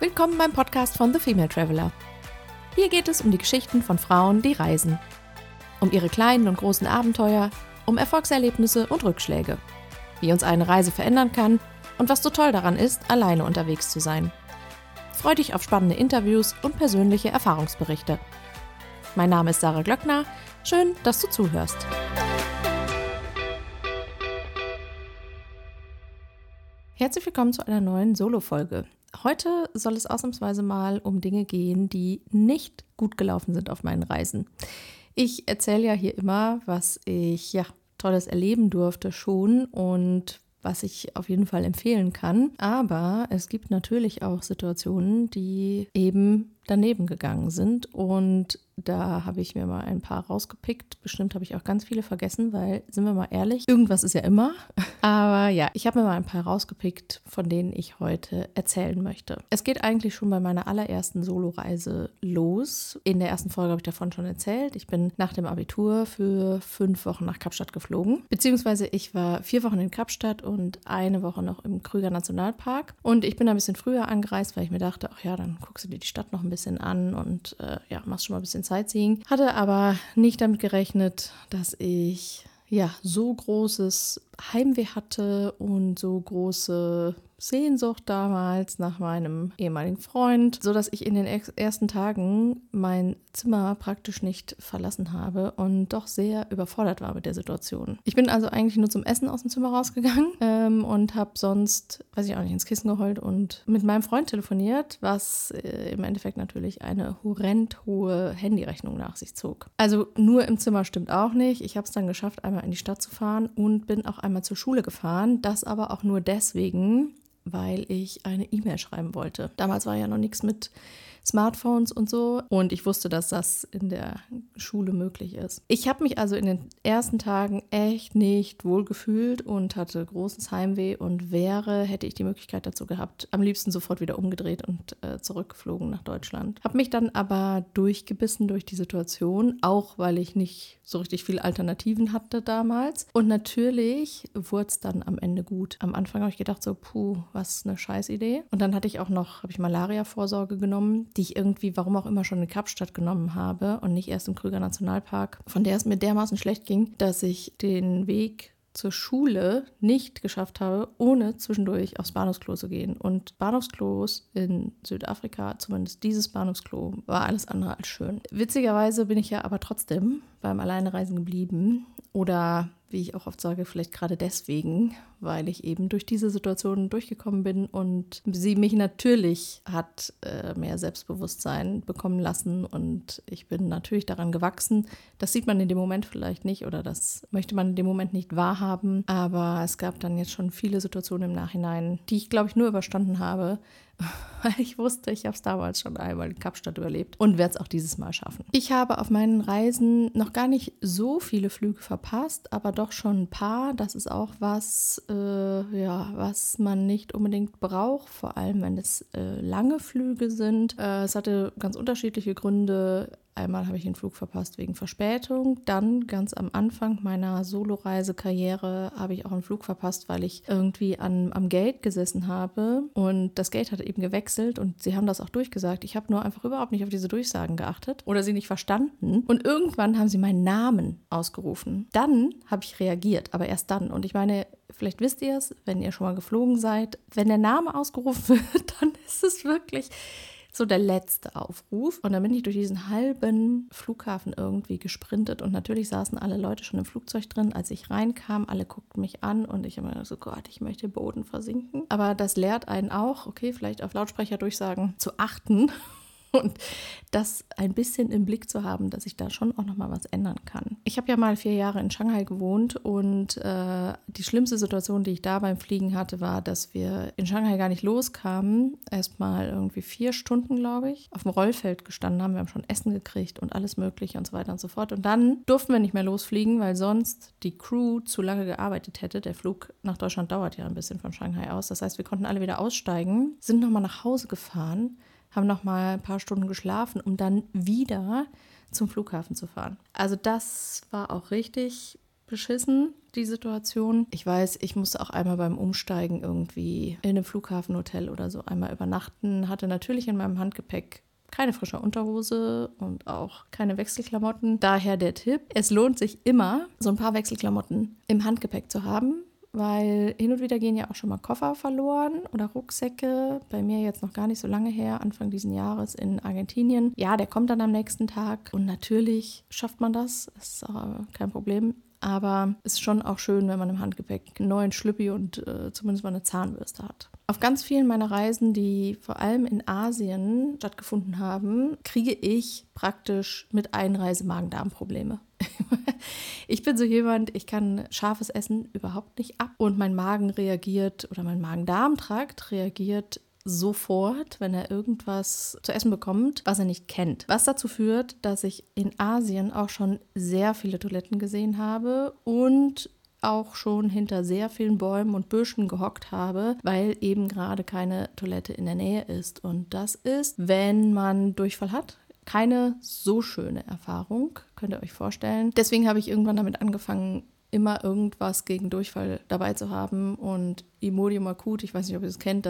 Willkommen beim Podcast von The Female Traveler. Hier geht es um die Geschichten von Frauen, die reisen. Um ihre kleinen und großen Abenteuer, um Erfolgserlebnisse und Rückschläge. Wie uns eine Reise verändern kann und was so toll daran ist, alleine unterwegs zu sein. Freu dich auf spannende Interviews und persönliche Erfahrungsberichte. Mein Name ist Sarah Glöckner. Schön, dass du zuhörst. Herzlich willkommen zu einer neuen Solo-Folge. Heute soll es ausnahmsweise mal um Dinge gehen, die nicht gut gelaufen sind auf meinen Reisen. Ich erzähle ja hier immer, was ich Tolles erleben durfte schon und was ich auf jeden Fall empfehlen kann. Aber es gibt natürlich auch Situationen, die eben daneben gegangen sind und da habe ich mir mal ein paar rausgepickt. Bestimmt habe ich auch ganz viele vergessen, weil, sind wir mal ehrlich, irgendwas ist ja immer. Aber ja, ich habe mir mal ein paar rausgepickt, von denen ich heute erzählen möchte. Es geht eigentlich schon bei meiner allerersten Soloreise los. In der ersten Folge habe ich davon schon erzählt. Ich bin nach dem Abitur für 5 Wochen nach Kapstadt geflogen. Beziehungsweise ich war 4 Wochen in Kapstadt und 1 Woche noch im Kruger Nationalpark. Und ich bin ein bisschen früher angereist, weil ich mir dachte, ach ja, dann guckst du dir die Stadt noch ein bisschen an und machst schon mal ein bisschen Sightseeing. Hatte aber nicht damit gerechnet, dass ich so großes Heimweh hatte und so große Sehnsucht damals nach meinem ehemaligen Freund, sodass ich in den ersten Tagen mein Zimmer praktisch nicht verlassen habe und doch sehr überfordert war mit der Situation. Ich bin also eigentlich nur zum Essen aus dem Zimmer rausgegangen und habe sonst, ins Kissen geheult und mit meinem Freund telefoniert, was im Endeffekt natürlich eine horrend hohe Handyrechnung nach sich zog. Also nur im Zimmer stimmt auch nicht. Ich habe es dann geschafft, einmal in die Stadt zu fahren und bin auch einmal zur Schule gefahren. Das aber auch nur deswegen, weil ich eine E-Mail schreiben wollte. Damals war ja noch nichts mit Smartphones und so und ich wusste, dass das in der Schule möglich ist. Ich habe mich also in den ersten Tagen echt nicht wohl gefühlt und hatte großes Heimweh und hätte ich die Möglichkeit dazu gehabt, am liebsten sofort wieder umgedreht und zurückgeflogen nach Deutschland. Habe mich dann aber durchgebissen durch die Situation, auch weil ich nicht so richtig viele Alternativen hatte damals. Und natürlich wurde es dann am Ende gut. Am Anfang habe ich gedacht so, was eine Scheißidee. Und dann habe ich Malaria-Vorsorge genommen, die ich irgendwie, warum auch immer, schon in Kapstadt genommen habe und nicht erst im Kruger Nationalpark, von der es mir dermaßen schlecht ging, dass ich den Weg zur Schule nicht geschafft habe, ohne zwischendurch aufs Bahnhofsklo zu gehen. Und Bahnhofsklos in Südafrika, zumindest dieses Bahnhofsklo, war alles andere als schön. Witzigerweise bin ich ja aber trotzdem beim Alleinereisen geblieben oder, wie ich auch oft sage, vielleicht gerade deswegen, weil ich eben durch diese Situation durchgekommen bin und sie mich natürlich hat mehr Selbstbewusstsein bekommen lassen und ich bin natürlich daran gewachsen. Das sieht man in dem Moment vielleicht nicht oder das möchte man in dem Moment nicht wahrhaben, aber es gab dann jetzt schon viele Situationen im Nachhinein, die ich, glaube ich, nur überstanden habe, weil ich wusste, ich habe es damals schon einmal in Kapstadt überlebt und werde es auch dieses Mal schaffen. Ich habe auf meinen Reisen noch gar nicht so viele Flüge verpasst, aber doch schon ein paar. Das ist auch was man nicht unbedingt braucht, vor allem wenn es lange Flüge sind. Es hatte ganz unterschiedliche Gründe. Einmal habe ich den Flug verpasst wegen Verspätung. Dann ganz am Anfang meiner Solo-Reise-Karriere habe ich auch einen Flug verpasst, weil ich irgendwie am Gate gesessen habe und das Gate hatte eben gewechselt und sie haben das auch durchgesagt. Ich habe nur einfach überhaupt nicht auf diese Durchsagen geachtet oder sie nicht verstanden und irgendwann haben sie meinen Namen ausgerufen. Dann habe ich reagiert, aber erst dann. Und ich meine, vielleicht wisst ihr es, wenn ihr schon mal geflogen seid, wenn der Name ausgerufen wird, dann ist es wirklich so der letzte Aufruf. Und dann bin ich durch diesen halben Flughafen irgendwie gesprintet und natürlich saßen alle Leute schon im Flugzeug drin. Als ich reinkam, alle guckten mich an und ich habe mir gedacht, so Gott, ich möchte im Boden versinken. Aber das lehrt einen auch, okay, vielleicht auf Lautsprecherdurchsagen zu achten und das ein bisschen im Blick zu haben, dass ich da schon auch nochmal was ändern kann. Ich habe ja mal 4 Jahre in Shanghai gewohnt und die schlimmste Situation, die ich da beim Fliegen hatte, war, dass wir in Shanghai gar nicht loskamen. Erstmal irgendwie 4 Stunden, glaube ich, auf dem Rollfeld gestanden haben. Wir haben schon Essen gekriegt und alles Mögliche und so weiter und so fort. Und dann durften wir nicht mehr losfliegen, weil sonst die Crew zu lange gearbeitet hätte. Der Flug nach Deutschland dauert ja ein bisschen von Shanghai aus. Das heißt, wir konnten alle wieder aussteigen, sind nochmal nach Hause gefahren, haben noch mal ein paar Stunden geschlafen, um dann wieder zum Flughafen zu fahren. Also das war auch richtig beschissen. die Situation. Ich weiß, ich musste auch einmal beim Umsteigen irgendwie in einem Flughafenhotel oder so einmal übernachten, hatte natürlich in meinem Handgepäck keine frische Unterhose und auch keine Wechselklamotten. Daher der Tipp, es lohnt sich immer, so ein paar Wechselklamotten im Handgepäck zu haben, weil hin und wieder gehen ja auch schon mal Koffer verloren oder Rucksäcke. Bei mir jetzt noch gar nicht so lange her, Anfang diesen Jahres in Argentinien. Ja, der kommt dann am nächsten Tag und natürlich schafft man das, ist kein Problem. Aber es ist schon auch schön, wenn man im Handgepäck einen neuen Schlüppi und zumindest mal eine Zahnbürste hat. Auf ganz vielen meiner Reisen, die vor allem in Asien stattgefunden haben, kriege ich praktisch mit Einreise Magen-Darm-Probleme. Ich bin so jemand, ich kann scharfes Essen überhaupt nicht ab und mein Magen reagiert oder mein Magen-Darm-Trakt reagiert sofort, wenn er irgendwas zu essen bekommt, was er nicht kennt. Was dazu führt, dass ich in Asien auch schon sehr viele Toiletten gesehen habe und auch schon hinter sehr vielen Bäumen und Büschen gehockt habe, weil eben gerade keine Toilette in der Nähe ist. Und das ist, wenn man Durchfall hat, keine so schöne Erfahrung, könnt ihr euch vorstellen. Deswegen habe ich irgendwann damit angefangen, immer irgendwas gegen Durchfall dabei zu haben. Und Imodium Akut, ich weiß nicht, ob ihr das kennt,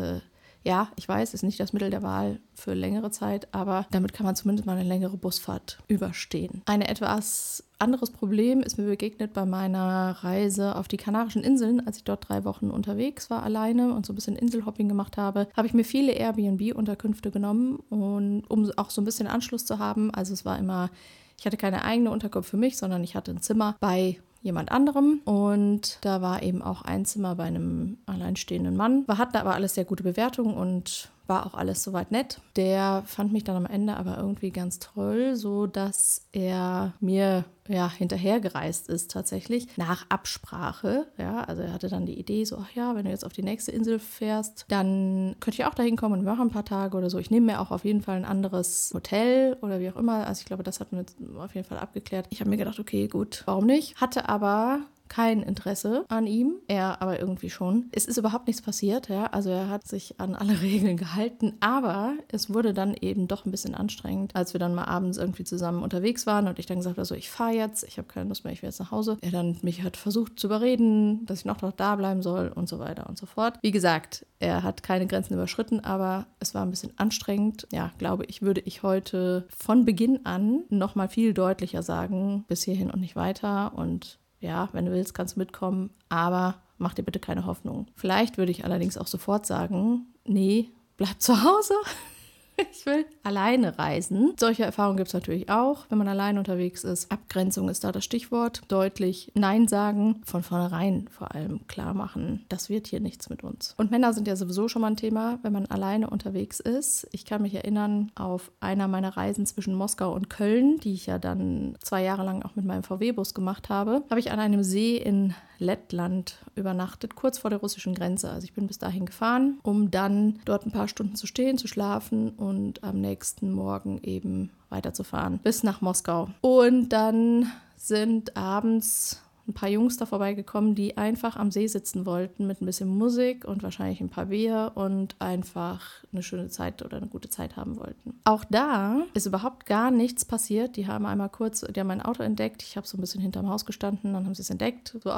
ja, ich weiß, ist nicht das Mittel der Wahl für längere Zeit, aber damit kann man zumindest mal eine längere Busfahrt überstehen. Ein etwas anderes Problem ist mir begegnet bei meiner Reise auf die Kanarischen Inseln. Als ich dort 3 Wochen unterwegs war alleine und so ein bisschen Inselhopping gemacht habe, habe ich mir viele Airbnb-Unterkünfte genommen, und um auch so ein bisschen Anschluss zu haben. Also es war immer, ich hatte keine eigene Unterkunft für mich, sondern ich hatte ein Zimmer bei jemand anderem und da war eben auch ein Zimmer bei einem alleinstehenden Mann. Wir hatten aber alles sehr gute Bewertungen und war auch alles soweit nett. Der fand mich dann am Ende aber irgendwie ganz toll, so dass er mir hinterhergereist ist tatsächlich nach Absprache. Ja, also er hatte dann die Idee so, ach ja, wenn du jetzt auf die nächste Insel fährst, dann könnte ich auch dahin kommen und wir machen ein paar Tage oder so. Ich nehme mir auch auf jeden Fall ein anderes Hotel oder wie auch immer. Also ich glaube, das hatten wir jetzt auf jeden Fall abgeklärt. Ich habe mir gedacht, okay, gut, warum nicht? Hatte aber kein Interesse an ihm, er aber irgendwie schon. Es ist überhaupt nichts passiert, ja, also er hat sich an alle Regeln gehalten, aber es wurde dann eben doch ein bisschen anstrengend, als wir dann mal abends irgendwie zusammen unterwegs waren und ich dann gesagt habe, so, ich fahre jetzt, ich habe keine Lust mehr, ich will jetzt nach Hause. Er dann mich hat versucht zu überreden, dass ich noch da bleiben soll und so weiter und so fort. Wie gesagt, er hat keine Grenzen überschritten, aber es war ein bisschen anstrengend. Ja, glaube ich, würde ich heute von Beginn an noch mal viel deutlicher sagen, bis hierhin und nicht weiter. Und ja, wenn du willst, kannst du mitkommen, aber mach dir bitte keine Hoffnung. Vielleicht würde ich allerdings auch sofort sagen, nee, bleib zu Hause. Ich will alleine reisen. Solche Erfahrungen gibt es natürlich auch, wenn man allein unterwegs ist. Abgrenzung ist da das Stichwort. Deutlich Nein sagen, von vornherein vor allem klar machen, das wird hier nichts mit uns. Und Männer sind ja sowieso schon mal ein Thema, wenn man alleine unterwegs ist. Ich kann mich erinnern, auf einer meiner Reisen zwischen Moskau und Köln, die ich ja dann 2 Jahre lang auch mit meinem VW-Bus gemacht habe, habe ich an einem See in Lettland übernachtet, kurz vor der russischen Grenze. Also ich bin bis dahin gefahren, um dann dort ein paar Stunden zu stehen, zu schlafen und am nächsten Morgen eben weiterzufahren bis nach Moskau. Und dann sind abends ein paar Jungs da vorbeigekommen, die einfach am See sitzen wollten mit ein bisschen Musik und wahrscheinlich ein paar Bier und einfach eine schöne Zeit oder eine gute Zeit haben wollten. Auch da ist überhaupt gar nichts passiert. Die haben mein Auto entdeckt. Ich habe so ein bisschen hinterm Haus gestanden, dann haben sie es entdeckt. So,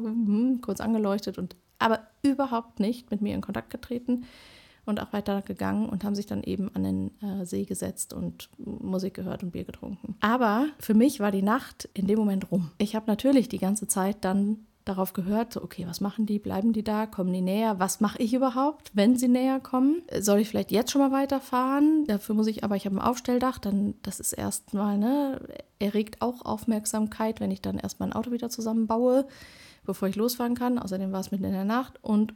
kurz angeleuchtet aber überhaupt nicht mit mir in Kontakt getreten. Und auch weiter gegangen und haben sich dann eben an den See gesetzt und Musik gehört und Bier getrunken. Aber für mich war die Nacht in dem Moment rum. Ich habe natürlich die ganze Zeit dann darauf gehört, so, okay, was machen die? Bleiben die da? Kommen die näher? Was mache ich überhaupt, wenn sie näher kommen? Soll ich vielleicht jetzt schon mal weiterfahren? Dafür muss ich, aber ich habe ein Aufstelldach, dann, das ist erstmal, erregt auch Aufmerksamkeit, wenn ich dann erst mein Auto wieder zusammenbaue, bevor ich losfahren kann. Außerdem war es mitten in der Nacht und.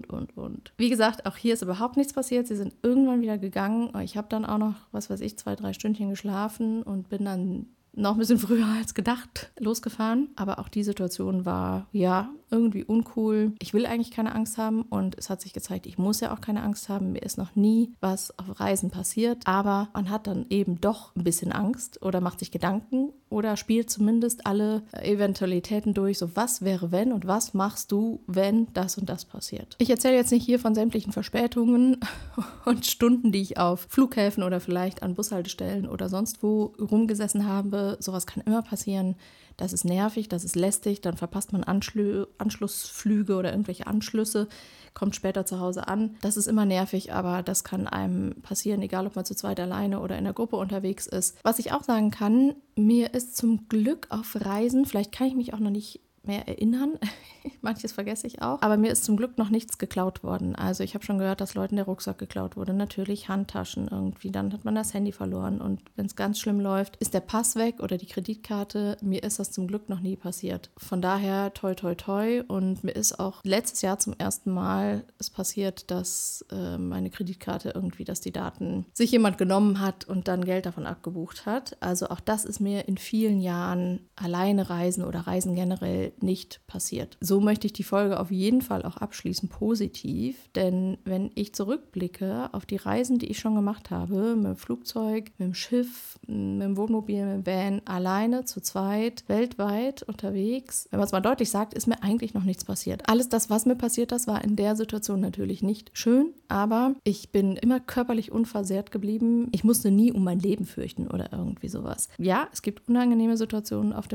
Wie gesagt, auch hier ist überhaupt nichts passiert. Sie sind irgendwann wieder gegangen. Ich habe dann auch noch, 2-3 Stündchen geschlafen und bin dann noch ein bisschen früher als gedacht losgefahren. Aber auch die Situation war, ja, irgendwie uncool. Ich will eigentlich keine Angst haben und es hat sich gezeigt, ich muss ja auch keine Angst haben. Mir ist noch nie was auf Reisen passiert, aber man hat dann eben doch ein bisschen Angst oder macht sich Gedanken oder spielt zumindest alle Eventualitäten durch. So, was wäre wenn und was machst du, wenn das und das passiert? Ich erzähle jetzt nicht hier von sämtlichen Verspätungen und Stunden, die ich auf Flughäfen oder vielleicht an Bushaltestellen oder sonst wo rumgesessen habe. Sowas kann immer passieren. das ist nervig, das ist lästig, dann verpasst man Anschlussflüge oder irgendwelche Anschlüsse, kommt später zu Hause an. Das ist immer nervig, aber das kann einem passieren, egal ob man zu zweit alleine oder in der Gruppe unterwegs ist. Was ich auch sagen kann, mir ist zum Glück auf Reisen, vielleicht kann ich mich auch noch nicht mehr erinnern, manches vergesse ich auch, aber mir ist zum Glück noch nichts geklaut worden. Also ich habe schon gehört, dass Leuten der Rucksack geklaut wurde, natürlich Handtaschen irgendwie, dann hat man das Handy verloren und wenn es ganz schlimm läuft, ist der Pass weg oder die Kreditkarte. Mir ist das zum Glück noch nie passiert. Von daher toi toi toi, und mir ist auch letztes Jahr zum ersten Mal passiert, dass meine Kreditkarte irgendwie, dass die Daten sich jemand genommen hat und dann Geld davon abgebucht hat. Also auch das ist mir in vielen Jahren alleine reisen oder Reisen generell nicht passiert. So möchte ich die Folge auf jeden Fall auch abschließen, positiv, denn wenn ich zurückblicke auf die Reisen, die ich schon gemacht habe, mit dem Flugzeug, mit dem Schiff, mit dem Wohnmobil, mit dem Van, alleine, zu zweit, weltweit unterwegs, wenn man es mal deutlich sagt, ist mir eigentlich noch nichts passiert. Alles das, was mir passiert ist, war in der Situation natürlich nicht schön, aber ich bin immer körperlich unversehrt geblieben. Ich musste nie um mein Leben fürchten oder irgendwie sowas. Ja, es gibt unangenehme Situationen auf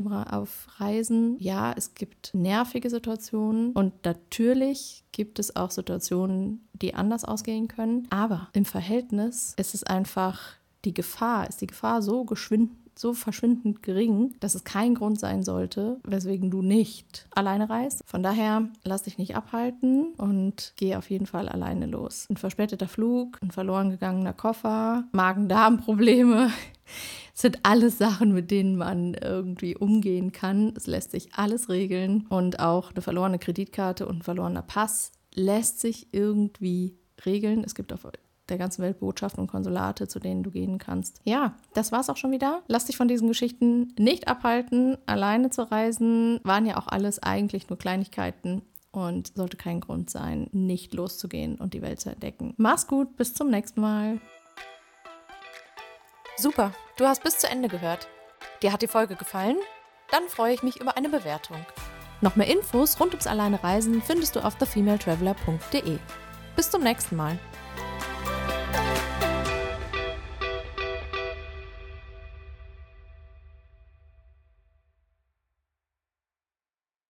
Reisen. Ja, es gibt nervige Situationen und natürlich gibt es auch Situationen, die anders ausgehen können. Aber im Verhältnis ist es einfach die Gefahr so verschwindend gering, dass es kein Grund sein sollte, weswegen du nicht alleine reist. Von daher lass dich nicht abhalten und geh auf jeden Fall alleine los. Ein verspäteter Flug, ein verloren gegangener Koffer, Magen-Darm-Probleme, sind alles Sachen, mit denen man irgendwie umgehen kann. Es lässt sich alles regeln und auch eine verlorene Kreditkarte und ein verlorener Pass lässt sich irgendwie regeln. Es gibt auf der ganzen Welt Botschaften und Konsulate, zu denen du gehen kannst. Ja, das war's auch schon wieder. Lass dich von diesen Geschichten nicht abhalten. Alleine zu reisen waren ja auch alles eigentlich nur Kleinigkeiten und sollte kein Grund sein, nicht loszugehen und die Welt zu entdecken. Mach's gut, bis zum nächsten Mal. Super, du hast bis zu Ende gehört. Dir hat die Folge gefallen? Dann freue ich mich über eine Bewertung. Noch mehr Infos rund ums Alleine Reisen findest du auf thefemaletraveler.de. Bis zum nächsten Mal.